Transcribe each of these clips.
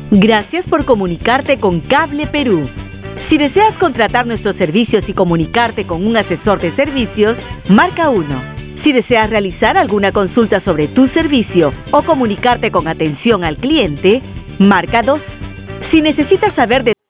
Gracias por comunicarte con Cable Perú. Si deseas contratar nuestros servicios y comunicarte con un asesor de servicios, marca 1. Si deseas realizar alguna consulta sobre tu servicio o comunicarte con atención al cliente, marca 2. Si necesitas saber de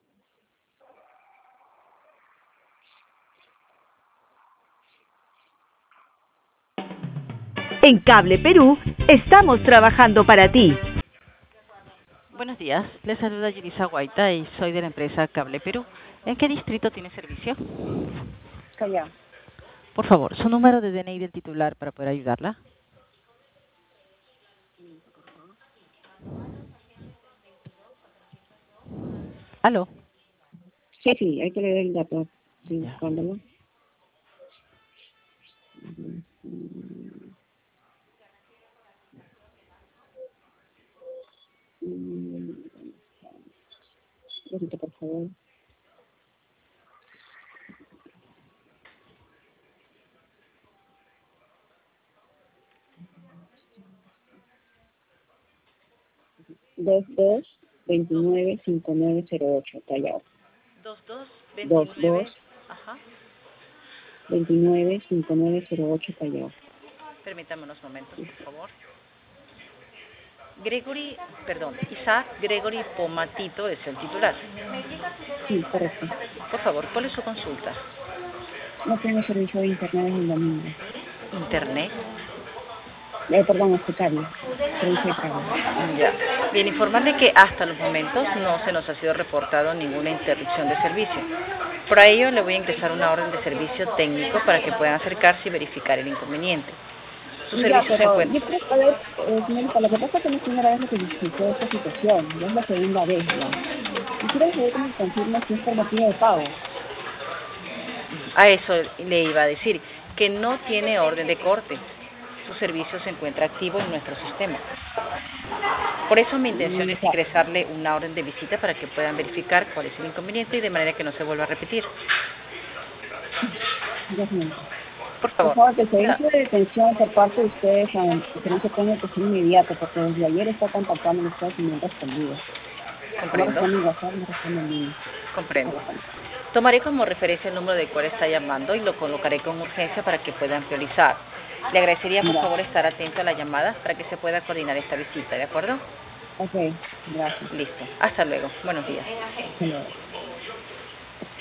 En Cable Perú, estamos trabajando para ti. Buenos días, les saluda Yulisa Guaita y soy de la empresa Cable Perú. ¿En qué distrito tiene servicio? Callao. Por favor, su número de DNI del titular para poder ayudarla. ¿Aló? Sí, hay que leer el dato. Sí, Ya. buscándolo. Repite, por favor. Dos 295908, Callao. 2229. Ajá. 295908, Callao. Permítame unos momentos, por favor. Isaac Gregory Pomatito es el titular. Sí, correcto. Por favor, ¿cuál es su consulta? No tengo servicio de internet en el domingo. ¿Internet? Perdón, hospitales. Servicio de cable. Ya. Bien, informarle que hasta los momentos no se nos ha sido reportado ninguna interrupción de servicio. Por ello, le voy a ingresar una orden de servicio técnico para que puedan acercarse y verificar el inconveniente. Su Ya, servicio se pero encuentra... yo quiero saber, señorita, lo que pasa es que no es la primera vez que se discutió esta situación, ya es la segunda vez ya. Y quiero saber cómo confirma si es por motivo de pago. A eso le iba a decir, que no tiene orden de corte. Su servicio se encuentra activo en nuestro sistema. Por eso mi intención es ingresarle una orden de visita para que puedan verificar cuál es el inconveniente y de manera que no se vuelva a repetir. Por Por favor. favor, que el servicio de detención por parte de ustedes, que no se tenga que ser inmediato, porque desde ayer está contactando a ustedes y me han respondido. No Comprendo. responden WhatsApp, no responden línea. Comprendo. Tomaré como referencia el número del cual está llamando y lo colocaré con urgencia para que puedan priorizar. Le agradecería, por favor, estar atento a la llamada para que se pueda coordinar esta visita, ¿de acuerdo? Ok, gracias. Listo. Hasta luego. Buenos días. Hasta luego.